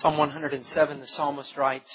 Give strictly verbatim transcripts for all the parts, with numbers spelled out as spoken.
Psalm one hundred seven, the psalmist writes,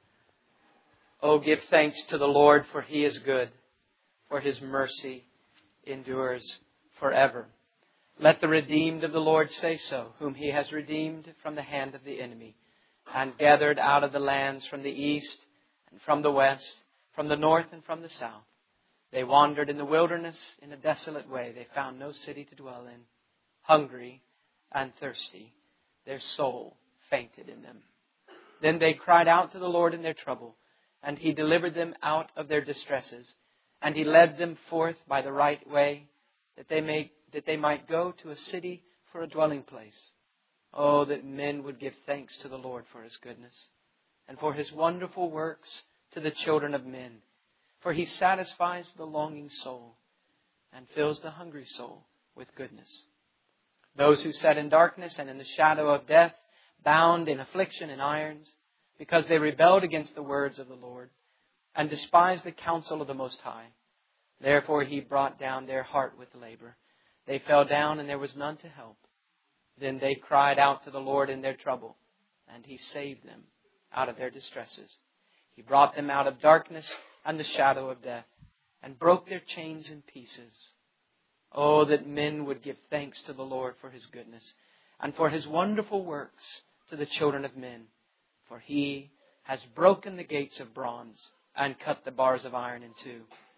"Oh, give thanks to the Lord, for He is good, for His mercy endures forever. Let the redeemed of the Lord say so, whom He has redeemed from the hand of the enemy, and gathered out of the lands from the east and from the west, from the north and from the south. They wandered in the wilderness in a desolate way. They found no city to dwell in. Hungry and thirsty, their soul fainted in them. Then they cried out to the Lord in their trouble, and He delivered them out of their distresses. And He led them forth by the right way, that they may that they might go to a city for a dwelling place. Oh, that men would give thanks to the Lord for His goodness, and for His wonderful works to the children of men. For He satisfies the longing soul, and fills the hungry soul with goodness. Those who sat in darkness and in the shadow of death, bound in affliction and irons, because they rebelled against the words of the Lord, and despised the counsel of the Most High. Therefore He brought down their heart with labor. They fell down, and there was none to help. Then they cried out to the Lord in their trouble, and He saved them out of their distresses. He brought them out of darkness and the shadow of death, and broke their chains in pieces. Oh, that men would give thanks to the Lord for His goodness, and for His wonderful works to the children of men. For He has broken the gates of bronze, and cut the bars of iron in two.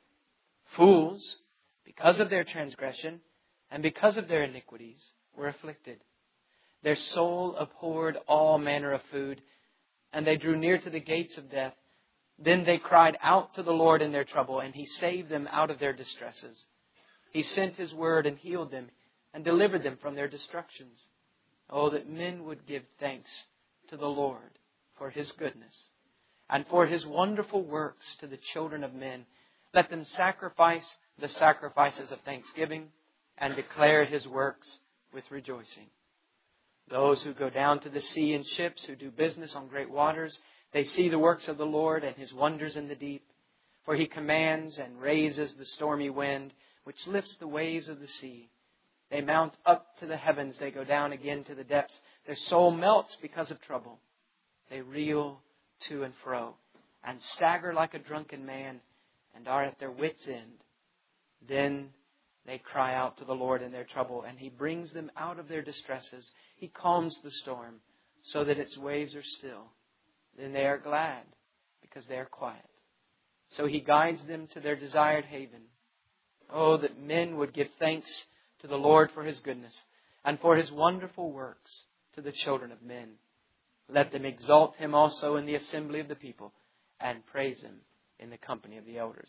Fools, because of their transgression, and because of their iniquities, were afflicted. Their soul abhorred all manner of food, and they drew near to the gates of death. Then they cried out to the Lord in their trouble, and He saved them out of their distresses. He sent His word and healed them, and delivered them from their destructions. Oh, that men would give thanks to the Lord for His goodness, and for His wonderful works to the children of men. Let them sacrifice the sacrifices of thanksgiving, and declare His works with rejoicing. Those who go down to the sea in ships, who do business on great waters, they see the works of the Lord and His wonders in the deep. For He commands and raises the stormy wind, which lifts the waves of the sea. They mount up to the heavens, they go down again to the depths. Their soul melts because of trouble. They reel to and fro, and stagger like a drunken man, and are at their wits' end. Then they cry out to the Lord in their trouble, and He brings them out of their distresses. He calms the storm, so that its waves are still. Then they are glad, because they are quiet. So He guides them to their desired haven. Oh, that men would give thanks to the Lord for His goodness, and for His wonderful works to the children of men. Let them exalt Him also in the assembly of the people, and praise Him in the company of the elders.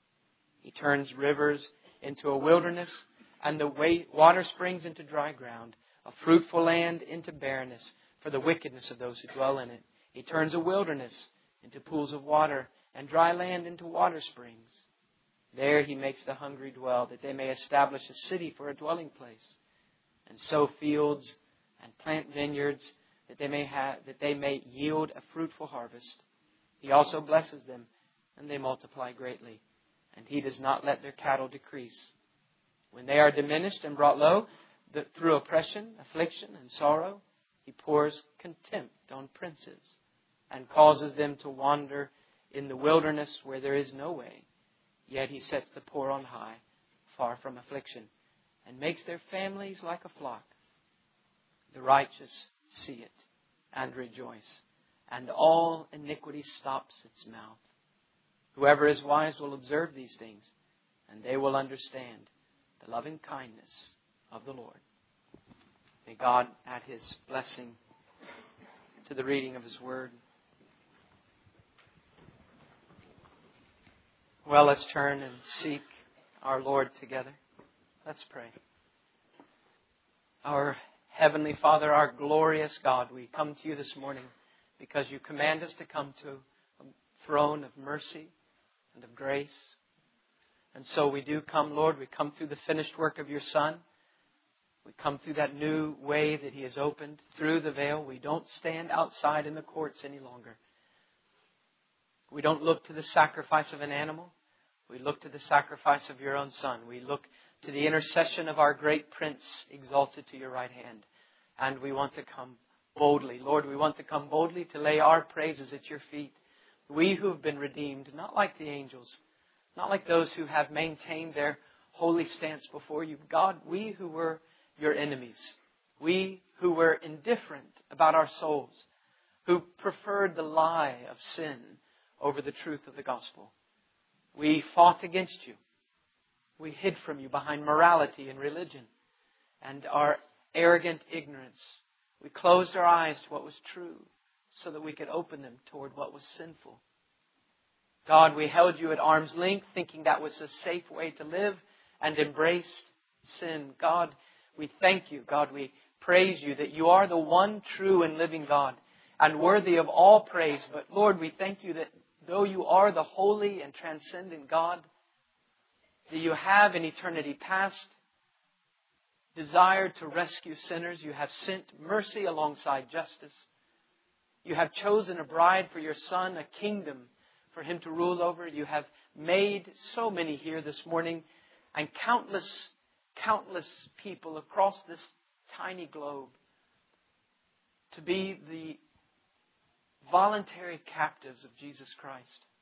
He turns rivers into a wilderness, and the water springs into dry ground, a fruitful land into barrenness, for the wickedness of those who dwell in it. He turns a wilderness into pools of water, and dry land into water springs. There He makes the hungry dwell, that they may establish a city for a dwelling place, and sow fields and plant vineyards, that they may have, that they may yield a fruitful harvest. He also blesses them, and they multiply greatly, and He does not let their cattle decrease. When they are diminished and brought low, that through oppression, affliction, and sorrow, He pours contempt on princes, and causes them to wander in the wilderness where there is no way. Yet He sets the poor on high, far from affliction, and makes their families like a flock. The righteous see it and rejoice, and all iniquity stops its mouth. Whoever is wise will observe these things, and they will understand the loving kindness of the Lord. May God add His blessing to the reading of His Word. Well, let's turn and seek our Lord together. Let's pray. Our Heavenly Father, our glorious God, we come to You this morning because You command us to come to a throne of mercy and of grace. And so we do come, Lord. We come through the finished work of Your Son. We come through that new way that He has opened through the veil. We don't stand outside in the courts any longer. We don't look to the sacrifice of an animal. We look to the sacrifice of Your own Son. We look to the intercession of our great Prince exalted to Your right hand. And we want to come boldly. Lord, we want to come boldly to lay our praises at your feet. We who have been redeemed, not like the angels, not like those who have maintained their holy stance before you. God, we who were your enemies, we who were indifferent about our souls, who preferred the lie of sin over the truth of the gospel. We fought against you. We hid from you behind morality and religion and our arrogant ignorance. We closed our eyes to what was true so that we could open them toward what was sinful. God, we held you at arm's length, thinking that was a safe way to live, and embraced sin. God, we thank you. God, we praise you that you are the one true and living God and worthy of all praise. But Lord, we thank you that though you are the holy and transcendent God, that you have in eternity past desired to rescue sinners. You have sent mercy alongside justice. You have chosen a bride for your Son, a kingdom for Him to rule over. You have made so many here this morning and countless, countless people across this tiny globe to be the voluntary captives of Jesus Christ.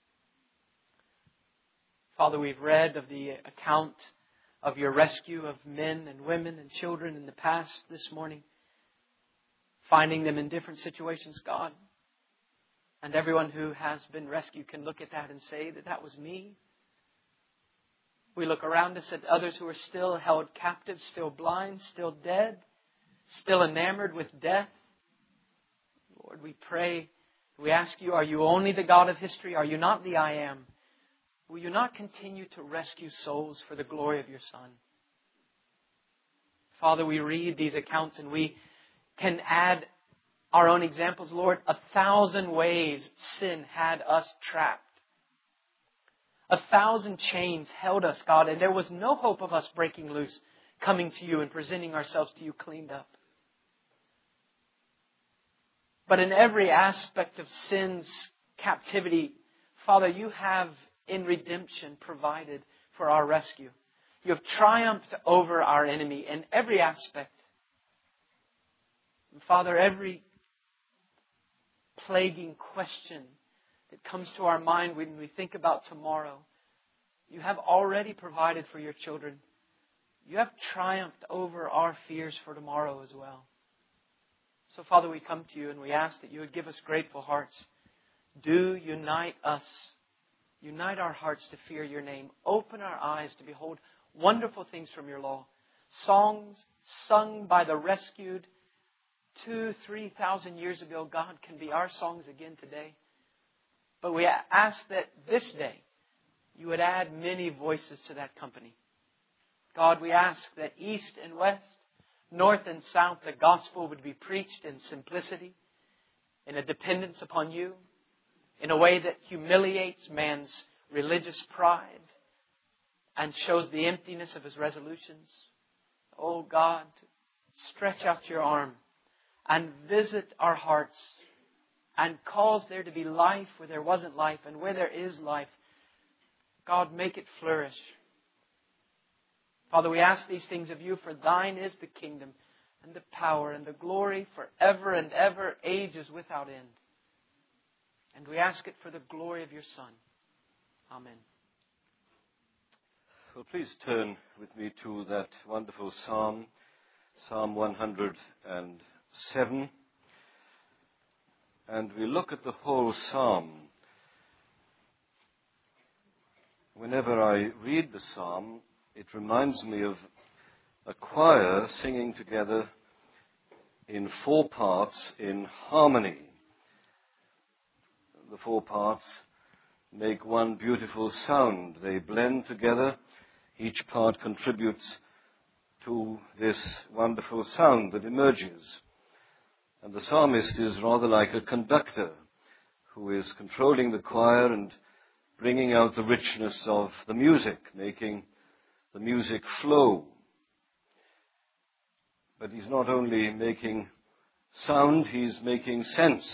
Father, we've read of the account of your rescue of men and women and children in the past this morning, finding them in different situations, God. And everyone who has been rescued can look at that and say that that was me. We look around us at others who are still held captive, still blind, still dead, still enamored with death. Lord, we pray, we ask you, are you only the God of history? Are you not the I am? Will you not continue to rescue souls for the glory of your Son? Father, we read these accounts and we can add our own examples. Lord, a thousand ways sin had us trapped. A thousand chains held us, God, and there was no hope of us breaking loose, coming to you and presenting ourselves to you cleaned up. But in every aspect of sin's captivity, Father, you have in redemption provided for our rescue. You have triumphed over our enemy in every aspect. And Father, every plaguing question that comes to our mind when we think about tomorrow, you have already provided for your children. You have triumphed over our fears for tomorrow as well. So, Father, we come to you and we ask that you would give us grateful hearts. Do unite us. Unite our hearts to fear your name. Open our eyes to behold wonderful things from your law. Songs sung by the rescued two, three thousand years ago, God, can be our songs again today. But we ask that this day you would add many voices to that company. God, we ask that east and west, north and south, the gospel would be preached in simplicity, in a dependence upon you, in a way that humiliates man's religious pride and shows the emptiness of his resolutions. Oh God, stretch out your arm and visit our hearts and cause there to be life where there wasn't life, and where there is life, God, make it flourish. Father, we ask these things of you, for thine is the kingdom and the power and the glory forever and ever, ages without end. And we ask it for the glory of your Son. Amen. Well, please turn with me to that wonderful psalm, Psalm one hundred seven. And we look at the whole psalm. Whenever I read the psalm, it reminds me of a choir singing together in four parts in harmony. The four parts make one beautiful sound. They blend together. Each part contributes to this wonderful sound that emerges. And the psalmist is rather like a conductor who is controlling the choir and bringing out the richness of the music, making the music flow. But he's not only making sound, he's making sense.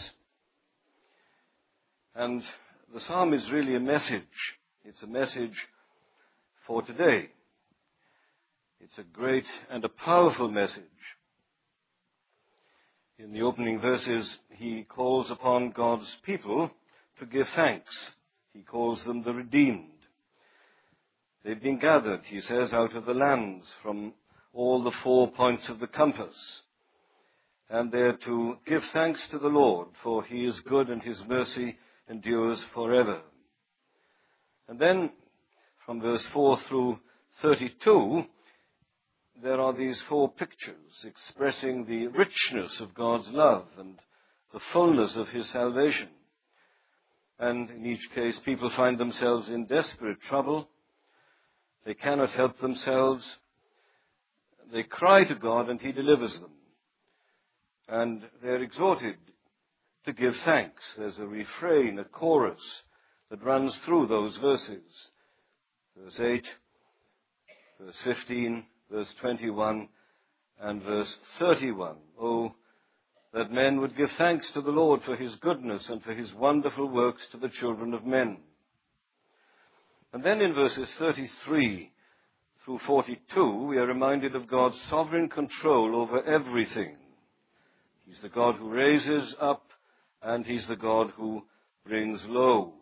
And the psalm is really a message. It's a message for today. It's a great and a powerful message. In the opening verses, he calls upon God's people to give thanks. He calls them the redeemed. They've been gathered, he says, out of the lands from all the four points of the compass. And they're to give thanks to the Lord, for he is good and his mercy endures forever. And then, from verse four through thirty-two, there are these four pictures expressing the richness of God's love and the fullness of his salvation. And in each case, people find themselves in desperate trouble. They cannot help themselves. They cry to God and he delivers them. And they're exhorted to give thanks. There's a refrain, a chorus that runs through those verses. Verse eight, verse fifteen, verse twenty-one, and verse thirty-one. Oh, that men would give thanks to the Lord for his goodness and for his wonderful works to the children of men. And then in verses thirty-three through forty-two, we are reminded of God's sovereign control over everything. He's the God who raises up, and he's the God who brings low.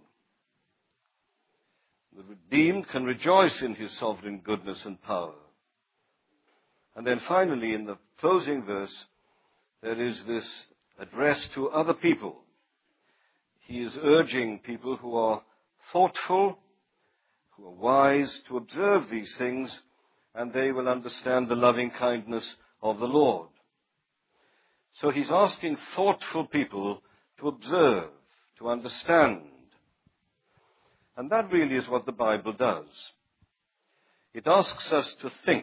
The redeemed can rejoice in his sovereign goodness and power. And then finally, in the closing verse, there is this address to other people. He is urging people who are thoughtful, who are wise, to observe these things, and they will understand the loving kindness of the Lord. So he's asking thoughtful people to observe, to understand. And that really is what the Bible does. It asks us to think.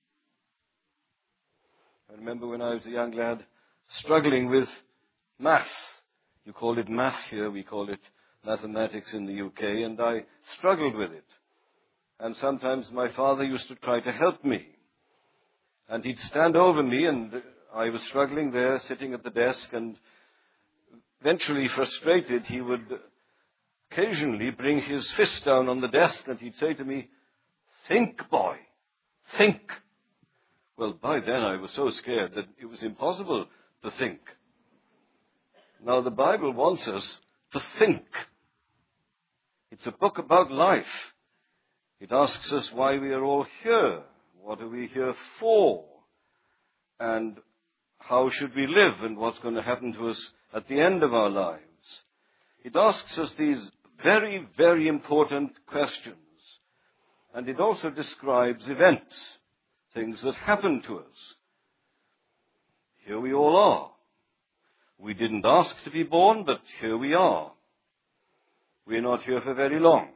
I remember when I was a young lad struggling with math. You call it math here, we call it mathematics in the U K, and I struggled with it. And sometimes my father used to try to help me. And he'd stand over me, and I was struggling there, sitting at the desk, and eventually frustrated, he would occasionally bring his fist down on the desk, and he'd say to me, "Think, boy, think." Well, by then I was so scared that it was impossible to think. Now, the Bible wants us to think. It's a book about life. It asks us why we are all here. What are we here for? And how should we live, and what's going to happen to us at the end of our lives? It asks us these very, very important questions. And it also describes events, things that happen to us. Here we all are. We didn't ask to be born, but here we are. We're not here for very long.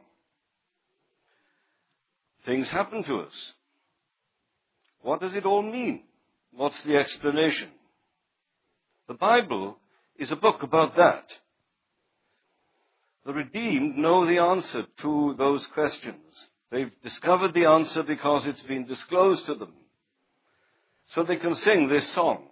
Things happen to us. What does it all mean? What's the explanation? The Bible is a book about that. The redeemed know the answer to those questions. They've discovered the answer because it's been disclosed to them. So they can sing this song.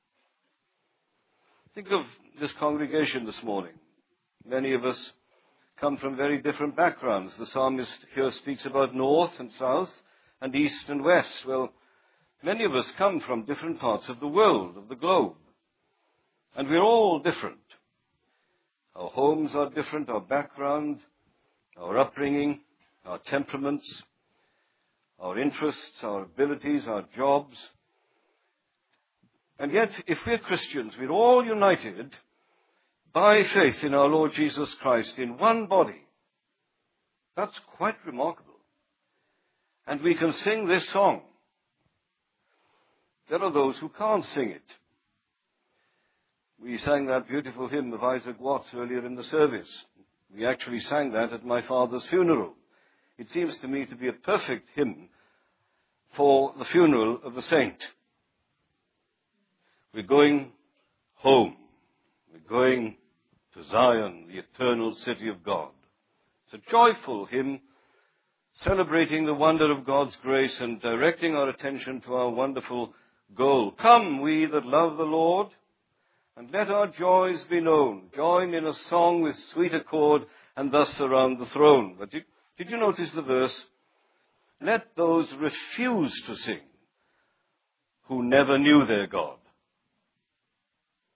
Think of this congregation this morning. Many of us come from very different backgrounds. The psalmist here speaks about north and south and east and west. Well, many of us come from different parts of the world, of the globe. And we're all different. Our homes are different, our background, our upbringing, our temperaments, our interests, our abilities, our jobs. And yet, if we're Christians, we're all united by faith in our Lord Jesus Christ in one body. That's quite remarkable. And we can sing this song. There are those who can't sing it. We sang that beautiful hymn of Isaac Watts earlier in the service. We actually sang that at my father's funeral. It seems to me to be a perfect hymn for the funeral of a saint. We're going home. We're going to Zion, the eternal city of God. It's a joyful hymn celebrating the wonder of God's grace and directing our attention to our wonderful goal. Come, we that love the Lord, and let our joys be known. Join in a song with sweet accord, and thus surround the throne. But did, did you notice the verse? Let those refuse to sing who never knew their God.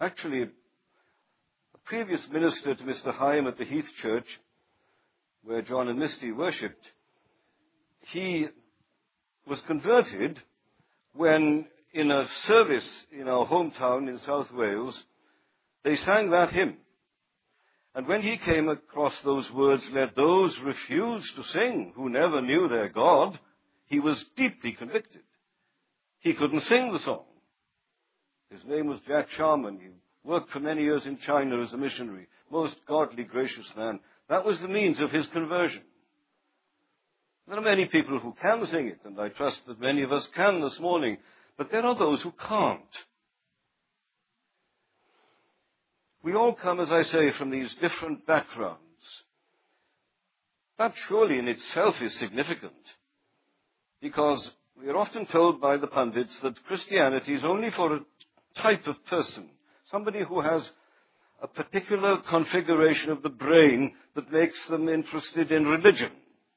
Actually, a previous minister to Mister Hyam at the Heath Church, where John and Misty worshipped, he was converted when in a service in our hometown in South Wales, they sang that hymn. And when he came across those words, let those refuse to sing who never knew their God, he was deeply convicted. He couldn't sing the song. His name was Jack Sharman. He worked for many years in China as a missionary. Most godly, gracious man. That was the means of his conversion. There are many people who can sing it, and I trust that many of us can this morning, but there are those who can't. We all come, as I say, from these different backgrounds. That surely in itself is significant, because we are often told by the pundits that Christianity is only for a type of person, somebody who has a particular configuration of the brain that makes them interested in religion.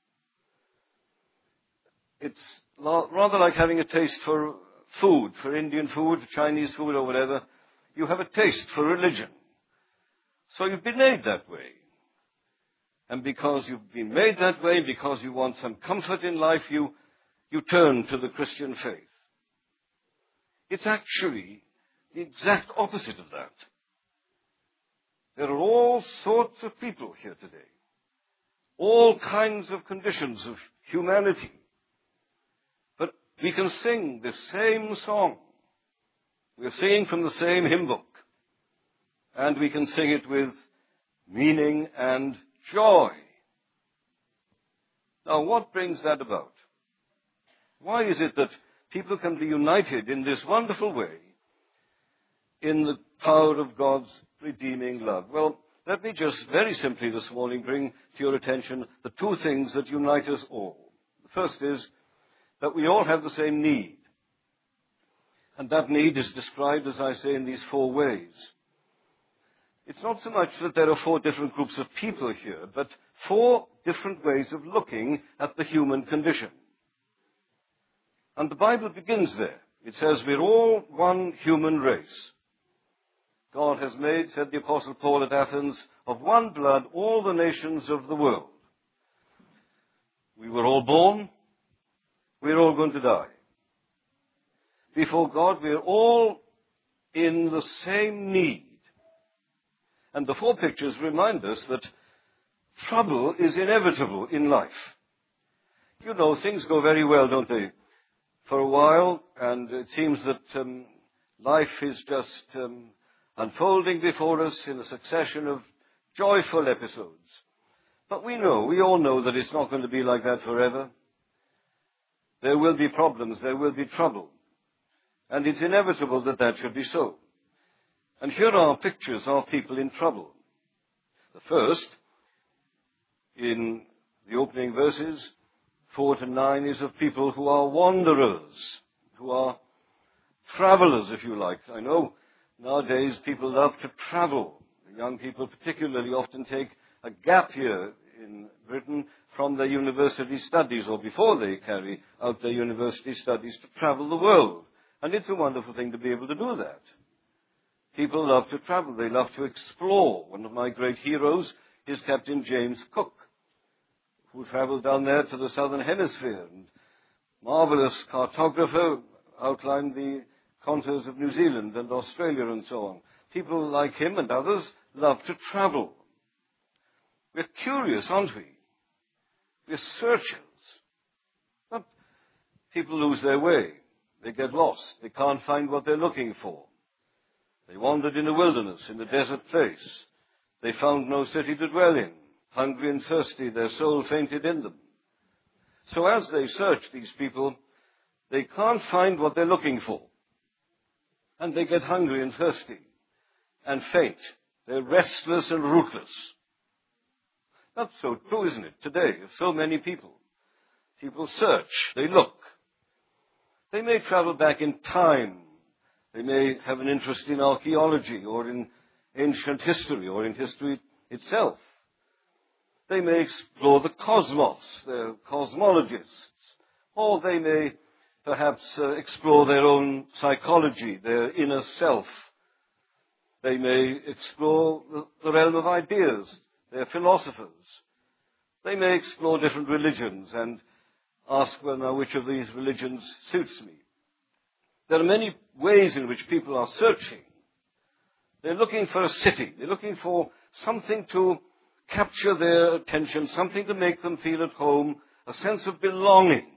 It's rather like having a taste for food, for Indian food, Chinese food or whatever. You have a taste for religion. So you've been made that way. And because you've been made that way, because you want some comfort in life, you, you turn to the Christian faith. It's actually the exact opposite of that. There are all sorts of people here today. All kinds of conditions of humanity. But we can sing the same song. We're singing from the same hymn book. And we can sing it with meaning and joy. Now, what brings that about? Why is it that people can be united in this wonderful way in the power of God's redeeming love? Well, let me just very simply this morning bring to your attention the two things that unite us all. The first is that we all have the same need. And that need is described, as I say, in these four ways. It's not so much that there are four different groups of people here, but four different ways of looking at the human condition. And the Bible begins there. It says we're all one human race. God has made, said the Apostle Paul at Athens, of one blood all the nations of the world. We were all born. We're all going to die. Before God, we're all in the same need. And the four pictures remind us that trouble is inevitable in life. You know, things go very well, don't they? For a while, and it seems that um, life is just um, unfolding before us in a succession of joyful episodes. But we know, we all know that it's not going to be like that forever. There will be problems, there will be trouble. And it's inevitable that that should be so. And here are pictures of people in trouble. The first, in the opening verses, four to nine, is of people who are wanderers, who are travelers, if you like. I know nowadays people love to travel. Young people particularly often take a gap year in Britain from their university studies, or before they carry out their university studies, to travel the world. And it's a wonderful thing to be able to do that. People love to travel. They love to explore. One of my great heroes is Captain James Cook, who traveled down there to the southern hemisphere. And marvelous cartographer, outlined the contours of New Zealand and Australia and so on. People like him and others love to travel. We're curious, aren't we? We're searchers. But people lose their way. They get lost. They can't find what they're looking for. They wandered in the wilderness, in a desert place. They found no city to dwell in. Hungry and thirsty, their soul fainted in them. So as they search, these people, they can't find what they're looking for. And they get hungry and thirsty and faint. They're restless and rootless. That's so true, isn't it, today, of so many people. People search, they look. They may travel back in time. They may have an interest in archaeology or in ancient history or in history itself. They may explore the cosmos. They're cosmologists. Or they may perhaps uh, explore their own psychology, their inner self. They may explore the, the realm of ideas. They're philosophers. They may explore different religions and ask, well, now, which of these religions suits me? There are many ways in which people are searching. They're looking for a city. They're looking for something to capture their attention, something to make them feel at home, a sense of belonging.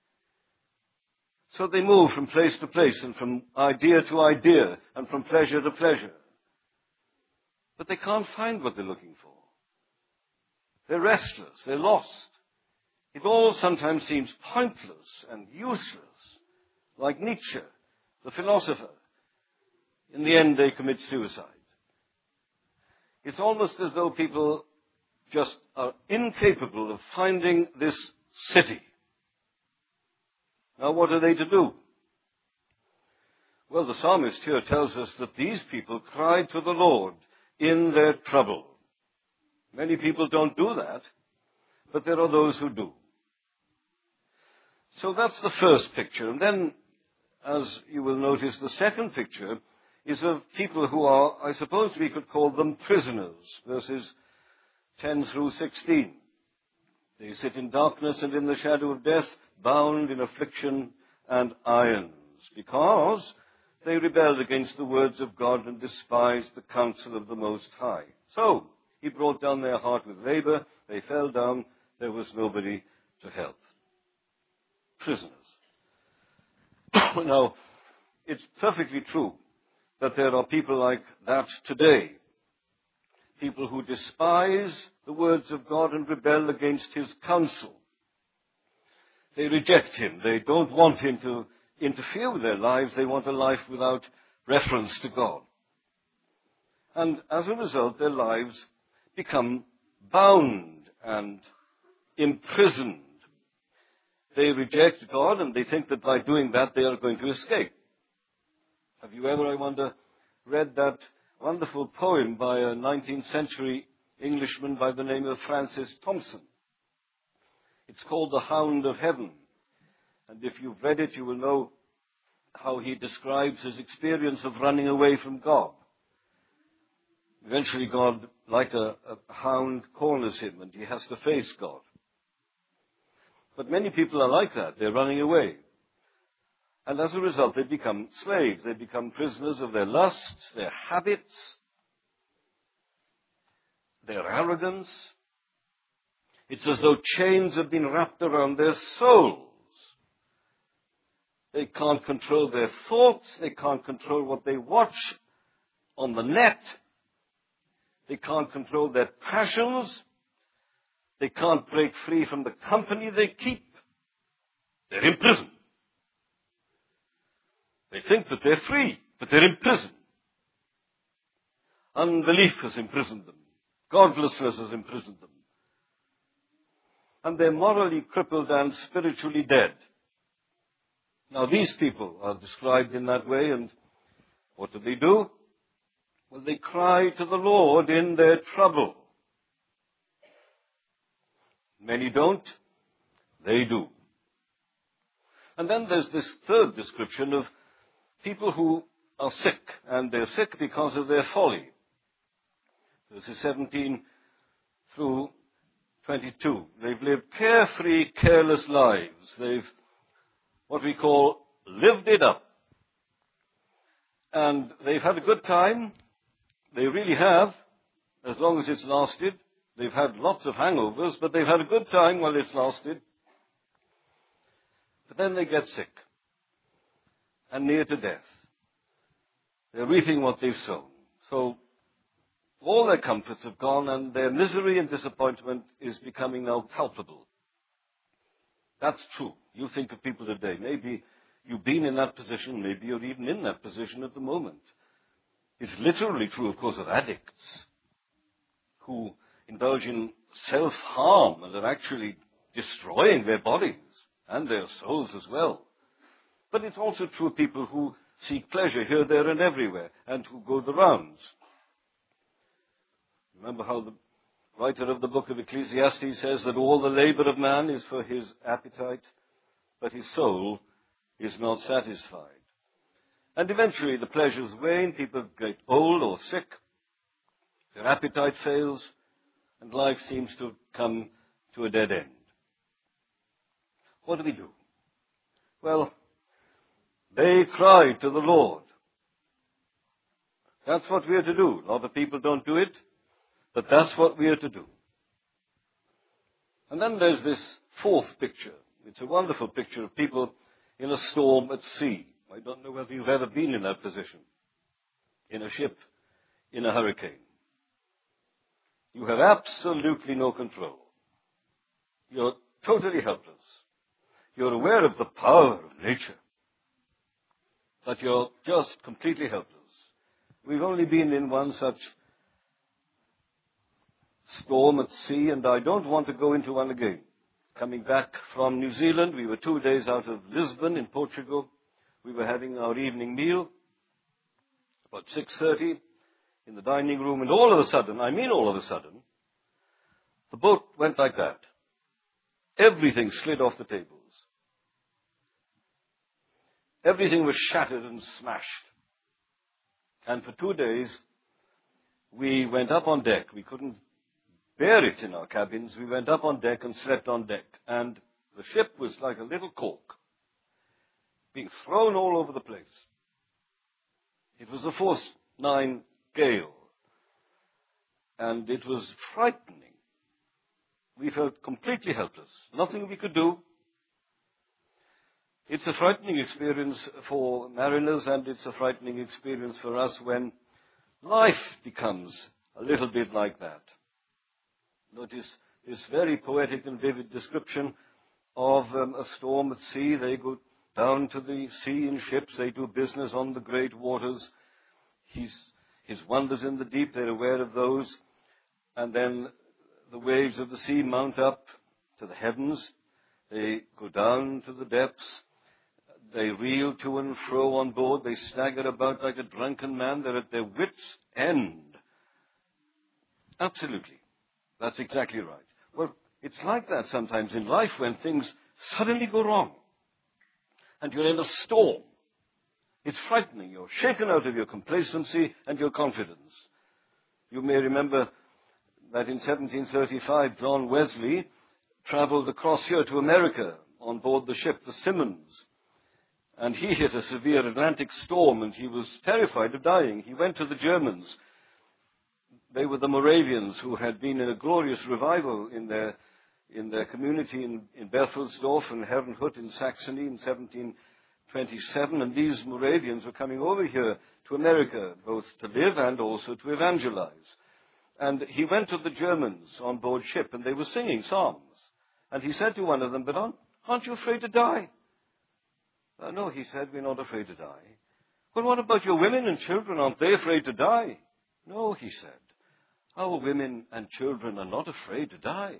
So they move from place to place and from idea to idea and from pleasure to pleasure. But they can't find what they're looking for. They're restless. They're lost. It all sometimes seems pointless and useless, like Nietzsche, the philosopher. In the end, they commit suicide. It's almost as though people just are incapable of finding this city. Now, what are they to do? Well, the psalmist here tells us that these people cried to the Lord in their trouble. Many people don't do that, but there are those who do. So that's the first picture. And then, as you will notice, the second picture is of people who are, I suppose we could call them prisoners, verses ten through sixteen. They sit in darkness and in the shadow of death, bound in affliction and irons, because they rebelled against the words of God and despised the counsel of the Most High. So, he brought down their heart with labor. They fell down. There was nobody to help. Prisoners. Now, it's perfectly true that there are people like that today. People who despise the words of God and rebel against his counsel. They reject him. They don't want him to interfere with their lives. They want a life without reference to God. And as a result, their lives become bound and imprisoned. They reject God, and they think that by doing that they are going to escape. Have you ever, I wonder, read that wonderful poem by a nineteenth century Englishman by the name of Francis Thompson? It's called The Hound of Heaven. And if you've read it, you will know how he describes his experience of running away from God. Eventually God, like a, a hound, corners him and he has to face God. But many people are like that. They're running away. And as a result, they become slaves. They become prisoners of their lusts, their habits, their arrogance. It's as though chains have been wrapped around their souls. They can't control their thoughts. They can't control what they watch on the net. They can't control their passions. They can't break free from the company they keep. They're in prison. They think that they're free, but they're in prison. Unbelief has imprisoned them. Godlessness has imprisoned them. And they're morally crippled and spiritually dead. Now, these people are described in that way, and what do they do? Well, they cry to the Lord in their trouble. Many don't. They do. And then there's this third description of people who are sick, and they're sick because of their folly. Verses seventeen through twenty-two. They've lived carefree, careless lives. They've, what we call, lived it up. And they've had a good time. They really have, as long as it's lasted. They've had lots of hangovers, but they've had a good time while it's lasted. But then they get sick and near to death. They're reaping what they've sown. So all their comforts have gone, and their misery and disappointment is becoming now palpable. That's true. You think of people today. Maybe you've been in that position. Maybe you're even in that position at the moment. It's literally true, of course, of addicts who indulge in self-harm and are actually destroying their bodies and their souls as well. But it's also true of people who seek pleasure here, there, and everywhere, and who go the rounds. Remember how the writer of the book of Ecclesiastes says that all the labor of man is for his appetite, but his soul is not satisfied. And eventually the pleasures wane, people get old or sick, their appetite fails, and life seems to come to a dead end. What do we do? Well, they cried to the Lord. That's what we are to do. A lot of people don't do it, but that's what we are to do. And then there's this fourth picture. It's a wonderful picture of people in a storm at sea. I don't know whether you've ever been in that position, in a ship, in a hurricane. You have absolutely no control. You're totally helpless. You're aware of the power of nature, but you're just completely helpless. We've only been in one such storm at sea, and I don't want to go into one again. Coming back from New Zealand, we were two days out of Lisbon in Portugal. We were having our evening meal, about six thirty, in the dining room, and all of a sudden, I mean all of a sudden, the boat went like that. Everything slid off the tables. Everything was shattered and smashed. And for two days, we went up on deck. We couldn't bear it in our cabins. We went up on deck and slept on deck. And the ship was like a little cork, being thrown all over the place. It was a force nine gale, and it was frightening. We felt completely helpless. Nothing we could do. It's a frightening experience for mariners, and it's a frightening experience for us when life becomes a little bit like that. Notice this very poetic and vivid description of um, a storm at sea. They go down to the sea in ships. They do business on the great waters. He's, his wonders in the deep, they're aware of those. And then the waves of the sea mount up to the heavens. They go down to the depths. They reel to and fro on board. They stagger about like a drunken man. They're at their wits' end. Absolutely. That's exactly right. Well, it's like that sometimes in life when things suddenly go wrong. And you're in a storm. It's frightening. You're shaken out of your complacency and your confidence. You may remember that in seventeen thirty-five, John Wesley traveled across here to America on board the ship, the Simmons. And he hit a severe Atlantic storm, and he was terrified of dying. He went to the Germans. They were the Moravians who had been in a glorious revival in their, in their community in, in Berthelsdorf and Herrnhut in Saxony in seventeen twenty-seven. And these Moravians were coming over here to America, both to live and also to evangelize. And he went to the Germans on board ship, and they were singing psalms. And he said to one of them, "But aren't, aren't you afraid to die?" Uh, no, he said, "We're not afraid to die." "Well, what about your women and children? Aren't they afraid to die?" "No," he said, "our women and children are not afraid to die."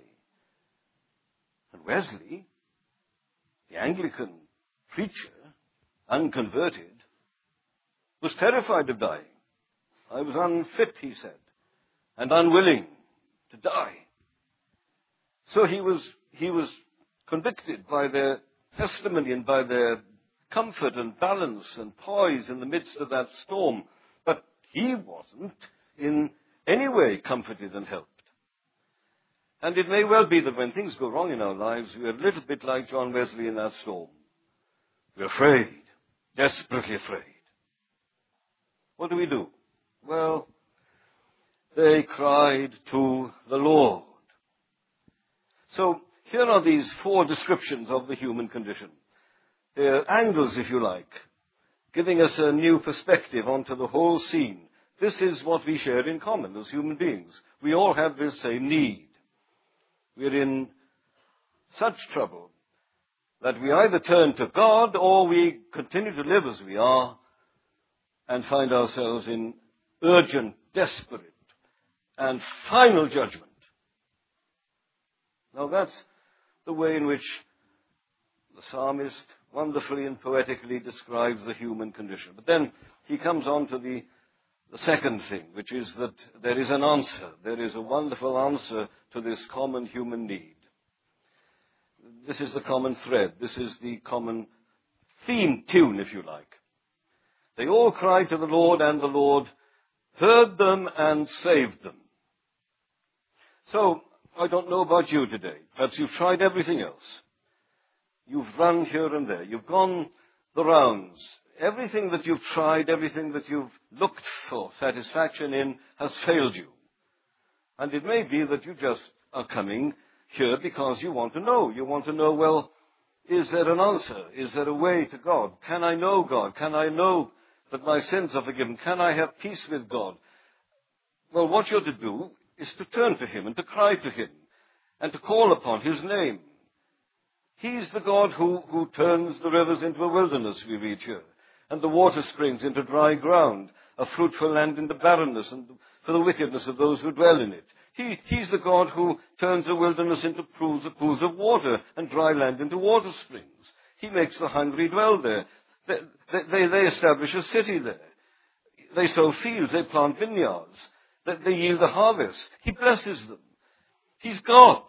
And Wesley, the Anglican preacher, unconverted, was terrified of dying. "I was unfit," he said, "and unwilling to die." So he was, he was convicted by their testimony and by their comfort and balance and poise in the midst of that storm. But he wasn't in any way comforted and helped. And it may well be that when things go wrong in our lives, we're a little bit like John Wesley in that storm. We're afraid, desperately afraid. What do we do? Well, they cried to the Lord. So here are these four descriptions of the human condition. They're angles, if you like, giving us a new perspective onto the whole scene. This is what we share in common as human beings. We all have this same need. We're in such trouble that we either turn to God or we continue to live as we are and find ourselves in urgent, desperate, and final judgment. Now that's the way in which the psalmist wonderfully and poetically describes the human condition. But then he comes on to the, the second thing, which is that there is an answer. There is a wonderful answer to this common human need. This is the common thread. This is the common theme tune, if you like. They all cried to the Lord, and the Lord heard them and saved them. So, I don't know about you today. Perhaps you've tried everything else. You've run here and there. You've gone the rounds. Everything that you've tried, everything that you've looked for satisfaction in has failed you. And it may be that you just are coming here because you want to know. You want to know, well, is there an answer? Is there a way to God? Can I know God? Can I know that my sins are forgiven? Can I have peace with God? Well, what you're to do is to turn to Him and to cry to Him and to call upon His name. He's the God who, who turns the rivers into a wilderness, we read here, and the water springs into dry ground, a fruitful land into barrenness, and for the wickedness of those who dwell in it. He, he's the God who turns a wilderness into pools, pools of water, and dry land into water springs. He makes the hungry dwell there. They, they, they establish a city there. They sow fields, they plant vineyards. They, they yield a harvest. He blesses them. He's God.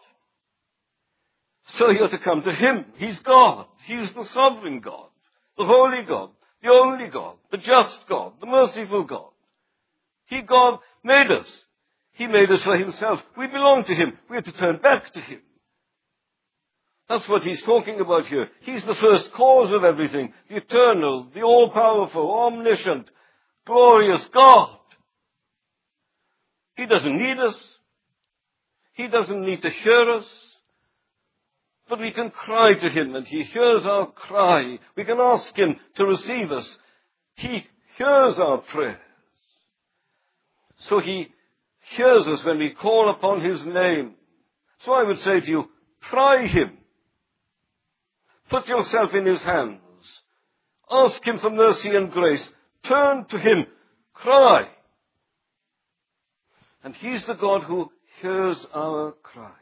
So you're to come to Him. He's God. He's the sovereign God, the holy God, the only God, the just God, the merciful God. He, God, made us. He made us for Himself. We belong to Him. We have to turn back to Him. That's what He's talking about here. He's the first cause of everything, the eternal, the all-powerful, omniscient, glorious God. He doesn't need us. He doesn't need to hear us. But we can cry to Him, and He hears our cry. We can ask Him to receive us. He hears our prayers. So He hears us when we call upon His name. So I would say to you, try Him. Put yourself in His hands. Ask Him for mercy and grace. Turn to Him. Cry. And He's the God who hears our cries.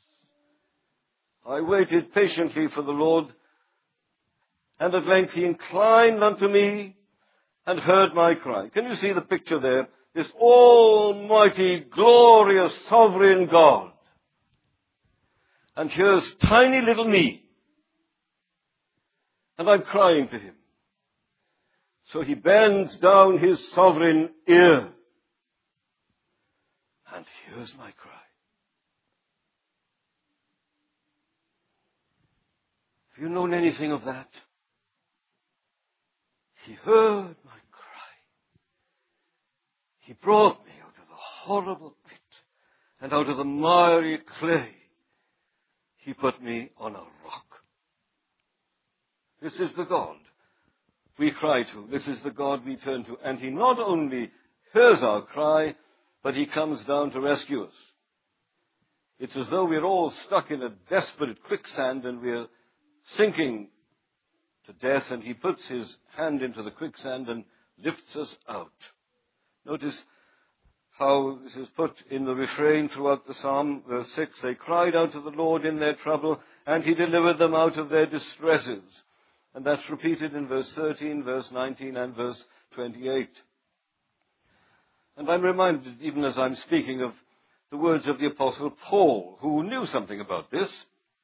I waited patiently for the Lord, and at length He inclined unto me and heard my cry. Can you see the picture there? This almighty, glorious, sovereign God. And here's tiny little me. And I'm crying to Him. So He bends down His sovereign ear and hears my cry. Have you known anything of that? He heard my cry. He brought me out of the horrible pit and out of the miry clay. He put me on a rock. This is the God we cry to. This is the God we turn to. And He not only hears our cry, but He comes down to rescue us. It's as though we're all stuck in a desperate quicksand and we're sinking to death, and He puts His hand into the quicksand and lifts us out. Notice how this is put in the refrain throughout the psalm, verse six. They cried out to the Lord in their trouble, and He delivered them out of their distresses. And that's repeated in verse thirteen, verse nineteen, and verse twenty-eight. And I'm reminded, even as I'm speaking, of the words of the Apostle Paul, who knew something about this.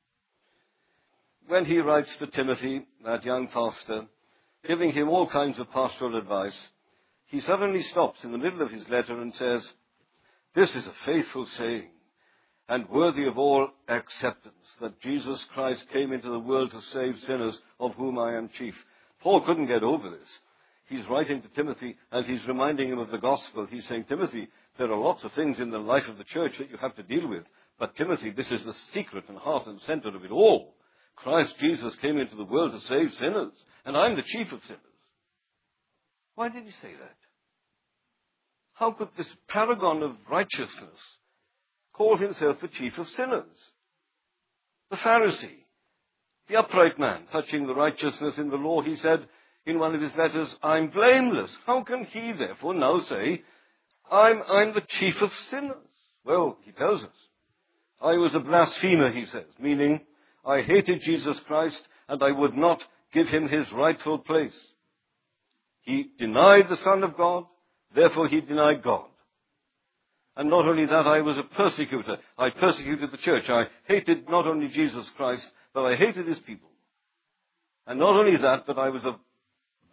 When he writes to Timothy, that young pastor, giving him all kinds of pastoral advice, he suddenly stops in the middle of his letter and says, "This is a faithful saying and worthy of all acceptance, that Jesus Christ came into the world to save sinners, of whom I am chief." Paul couldn't get over this. He's writing to Timothy and he's reminding him of the gospel. He's saying, Timothy, there are lots of things in the life of the church that you have to deal with. But Timothy, this is the secret and heart and center of it all. Christ Jesus came into the world to save sinners, and I'm the chief of sinners. Why did he say that? How could this paragon of righteousness call himself the chief of sinners? The Pharisee, the upright man, touching the righteousness in the law, he said in one of his letters, I'm blameless. How can he therefore now say, I'm, I'm the chief of sinners? Well, he tells us, I was a blasphemer, he says, meaning I hated Jesus Christ and I would not give him his rightful place. He denied the Son of God, therefore he denied God. And not only that, I was a persecutor. I persecuted the church. I hated not only Jesus Christ, but I hated his people. And not only that, but I was a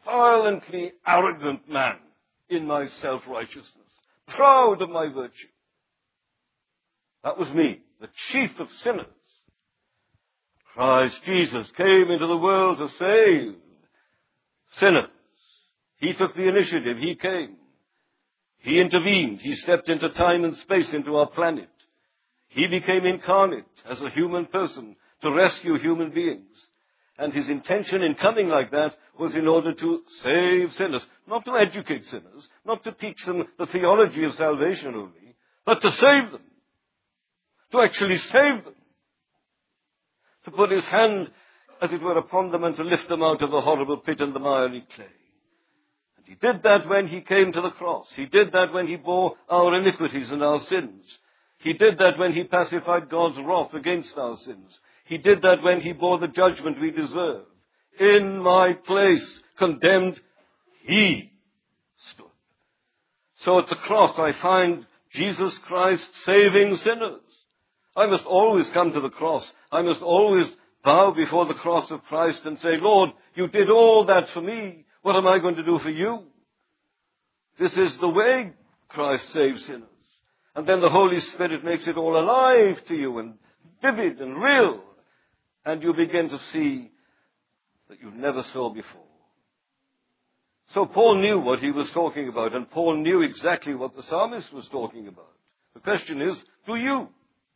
violently arrogant man in my self-righteousness, proud of my virtue. That was me, the chief of sinners. Christ Jesus came into the world to save sinners. He took the initiative. He came. He intervened. He stepped into time and space, into our planet. He became incarnate as a human person to rescue human beings. And his intention in coming like that was in order to save sinners. Not to educate sinners, not to teach them the theology of salvation only, but to save them. To actually save them. To put his hand, as it were, upon them and to lift them out of the horrible pit and the miry clay. And he did that when he came to the cross. He did that when he bore our iniquities and our sins. He did that when he pacified God's wrath against our sins. He did that when he bore the judgment we deserve. In my place, condemned, he stood. So at the cross I find Jesus Christ saving sinners. I must always come to the cross. I must always bow before the cross of Christ and say, Lord, you did all that for me. What am I going to do for you? This is the way Christ saves sinners. And then the Holy Spirit makes it all alive to you and vivid and real. And you begin to see that you never saw before. So Paul knew what he was talking about, and Paul knew exactly what the psalmist was talking about. The question is, do you?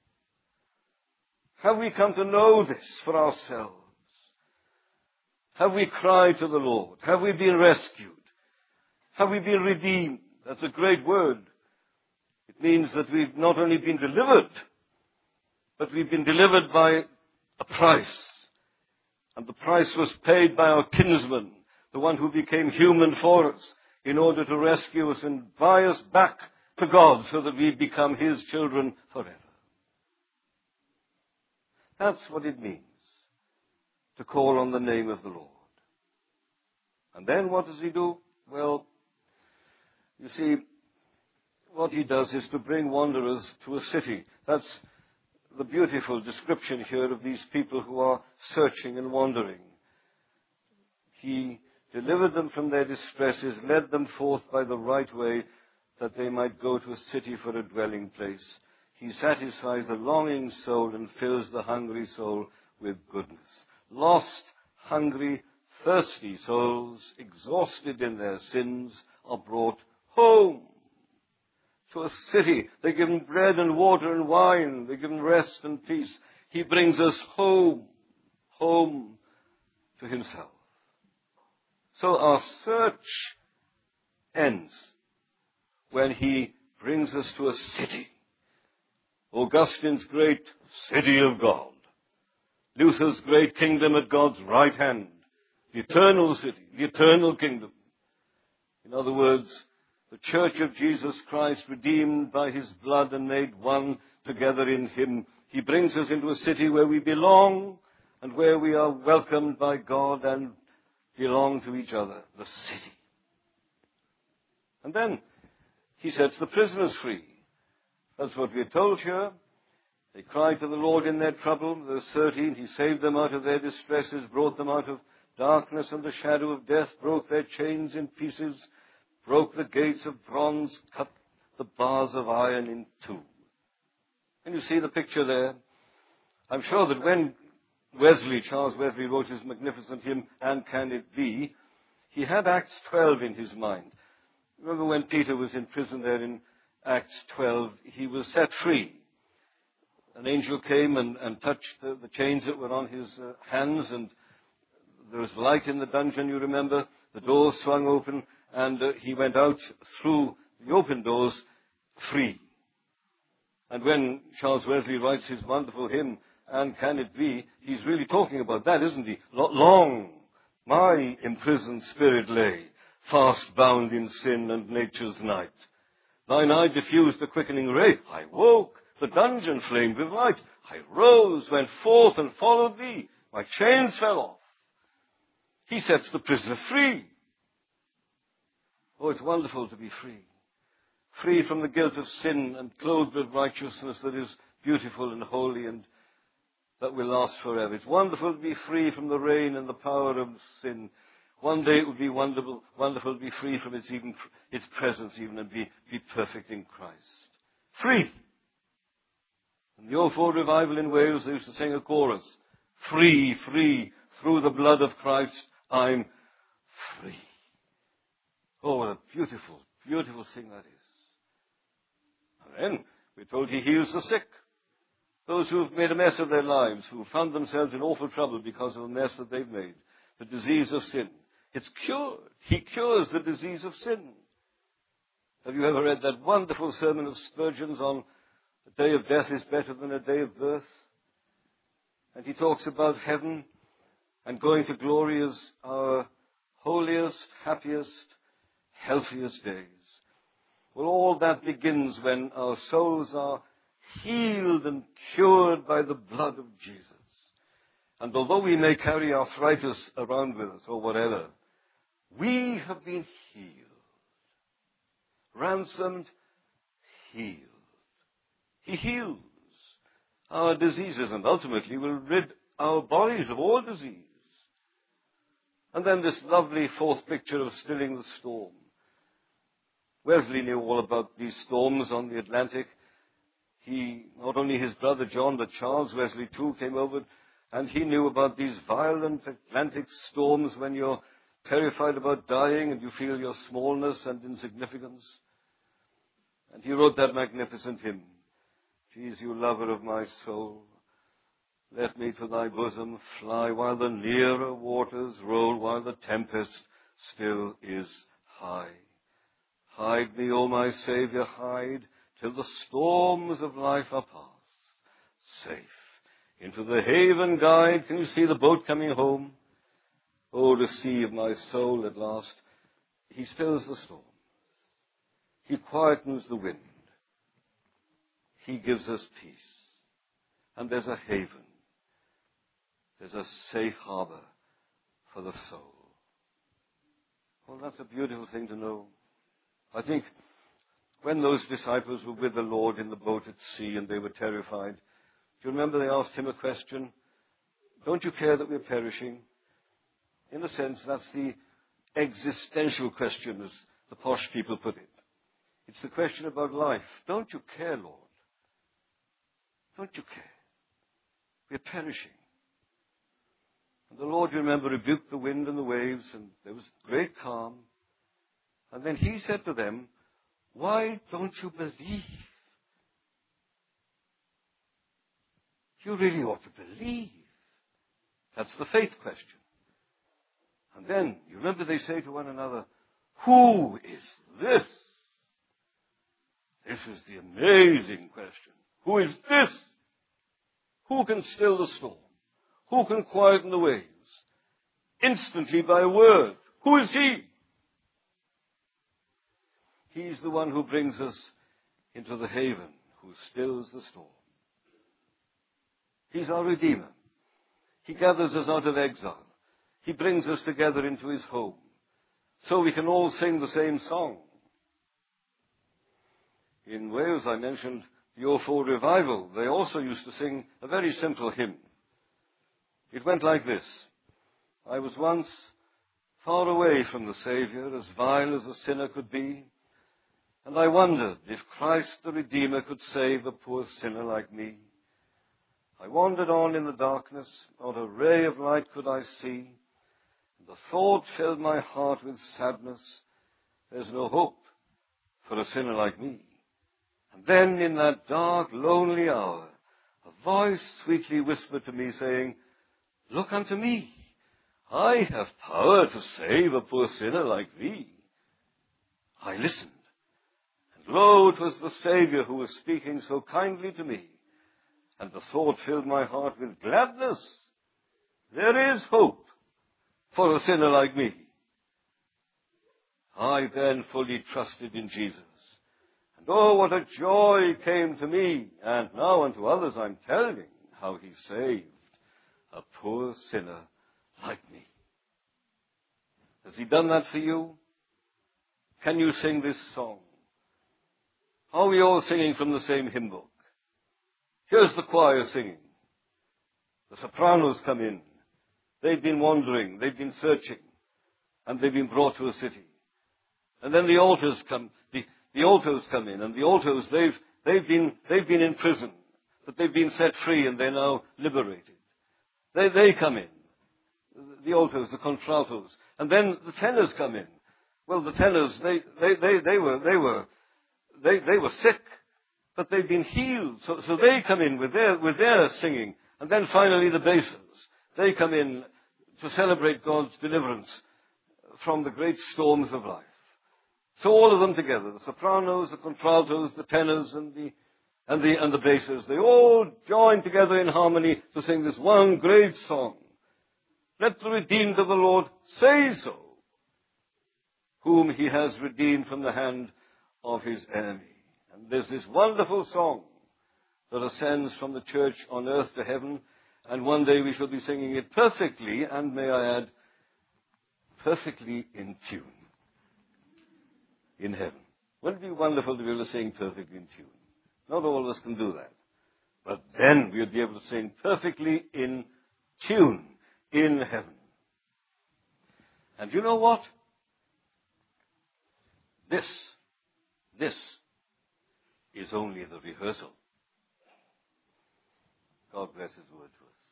Have we come to know this for ourselves? Have we cried to the Lord? Have we been rescued? Have we been redeemed? That's a great word. It means that we've not only been delivered, but we've been delivered by a price. And the price was paid by our kinsman, the one who became human for us, in order to rescue us and buy us back to God so that we become his children forever. That's what it means to call on the name of the Lord. And then what does he do? Well, you see, what he does is to bring wanderers to a city. That's the beautiful description here of these people who are searching and wandering. He delivered them from their distresses, led them forth by the right way, that they might go to a city for a dwelling place. He satisfies the longing soul and fills the hungry soul with goodness. Lost, hungry, thirsty souls, exhausted in their sins, are brought home to a city. They're given bread and water and wine. They're given rest and peace. He brings us home, home to himself. So our search ends when he brings us to a city. Augustine's great city of God. Luther's great kingdom at God's right hand. The eternal city, the eternal kingdom. In other words, the church of Jesus Christ, redeemed by his blood and made one together in him. He brings us into a city where we belong and where we are welcomed by God and belong to each other, the city. And then he sets the prisoners free. That's what we're told here. They cried to the Lord in their trouble. Verse thirteen, he saved them out of their distresses, brought them out of darkness and the shadow of death, broke their chains in pieces, broke the gates of bronze, cut the bars of iron in two. Can you see the picture there? I'm sure that when Wesley, Charles Wesley, wrote his magnificent hymn, And Can It Be, he had Acts twelve in his mind. Remember when Peter was in prison there in Acts twelve, he was set free. An angel came and, and touched the, the chains that were on his uh, hands, and there was light in the dungeon, you remember. The doors swung open, and uh, he went out through the open doors free. And when Charles Wesley writes his wonderful hymn, And Can It Be, he's really talking about that, isn't he? Long my imprisoned spirit lay, fast bound in sin and nature's night. Thine eye diffused the quickening ray. I woke, the dungeon flamed with light. I rose, went forth and followed thee. My chains fell off. He sets the prisoner free. Oh, it's wonderful to be free. Free from the guilt of sin and clothed with righteousness that is beautiful and holy and that will last forever. It's wonderful to be free from the reign and the power of sin. One day it would be wonderful, wonderful to be free from its even its presence even and be, be perfect in Christ. Free. In the O four revival in Wales, they used to sing a chorus. Free, free, through the blood of Christ, I'm free. Oh, what a beautiful, beautiful thing that is. And then we're told he heals the sick. Those who've made a mess of their lives, who found themselves in awful trouble because of the mess that they've made, the disease of sin. It's cured. He cures the disease of sin. Have you ever read that wonderful sermon of Spurgeon's on a day of death is better than a day of birth? And he talks about heaven and going to glory as our holiest, happiest, healthiest days. Well, all that begins when our souls are healed and cured by the blood of Jesus. And although we may carry arthritis around with us or whatever, we have been healed. Ransomed, healed. He heals our diseases and ultimately will rid our bodies of all disease. And then this lovely fourth picture of stilling the storm. Wesley knew all about these storms on the Atlantic. He, not only his brother John, but Charles Wesley too came over, and he knew about these violent Atlantic storms when you're terrified about dying and you feel your smallness and insignificance. And he wrote that magnificent hymn, Jesus, you lover of my soul, let me to thy bosom fly while the nearer waters roll, while the tempest still is high. Hide me, O my Saviour, hide, till the storms of life are past. Safe into the haven guide. Can you see the boat coming home? Oh, to sea of my soul at last. He stills the storm. He quietens the wind. He gives us peace. And there's a haven. There's a safe harbor for the soul. Well, that's a beautiful thing to know. I think when those disciples were with the Lord in the boat at sea and they were terrified, do you remember they asked him a question? Don't you care that we're perishing? In a sense, that's the existential question, as the posh people put it. It's the question about life. Don't you care, Lord? Don't you care? We're perishing. And the Lord, you remember, rebuked the wind and the waves, and there was great calm. And then he said to them, why don't you believe? You really ought to believe. That's the faith question. And then, you remember they say to one another, who is this? This is the amazing question. Who is this? Who can still the storm? Who can quieten the waves? Instantly by a word. Who is he? He's the one who brings us into the haven, who stills the storm. He's our Redeemer. He gathers us out of exile. He brings us together into his home. So we can all sing the same song. In Wales, I mentioned the O four revival. They also used to sing a very simple hymn. It went like this. I was once far away from the Saviour, as vile as a sinner could be, and I wondered if Christ the Redeemer could save a poor sinner like me. I wandered on in the darkness, not a ray of light could I see. The thought filled my heart with sadness. There's no hope for a sinner like me. And then in that dark, lonely hour, a voice sweetly whispered to me, saying, look unto me. I have power to save a poor sinner like thee. I listened. And lo, it was the Saviour who was speaking so kindly to me. And the thought filled my heart with gladness. There is hope for a sinner like me. I then fully trusted in Jesus. And oh, what a joy came to me. And now unto others I'm telling how he saved a poor sinner like me. Has he done that for you? Can you sing this song? Are we all singing from the same hymn book? Here's the choir singing. The sopranos come in. They've been wandering. They've been searching. and they've been brought to a city. And then the altars come, the, the altars come in, and the altars, they've, they've been, they've been in prison, but they've been set free and they're now liberated. They, they come in. The altars, the contraltos. And then the tenors come in. Well, the tenors, they, they, they, they were, they were, they, they were sick, but they've been healed. So, so they come in with their, with their singing. And then finally the basses. They come in to celebrate God's deliverance from the great storms of life. So all of them together, the sopranos, the contraltos, the tenors, and the, and the, and the basses, they all join together in harmony to sing this one great song. Let the redeemed of the Lord say so, whom he has redeemed from the hand of his enemy. And there's this wonderful song that ascends from the church on earth to heaven, and one day we shall be singing it perfectly, and may I add, perfectly in tune, in heaven. Wouldn't it be wonderful to be able to sing perfectly in tune? Not all of us can do that. But then we would be able to sing perfectly in tune in heaven. And you know what? This, this is only the rehearsal. God bless his word to us.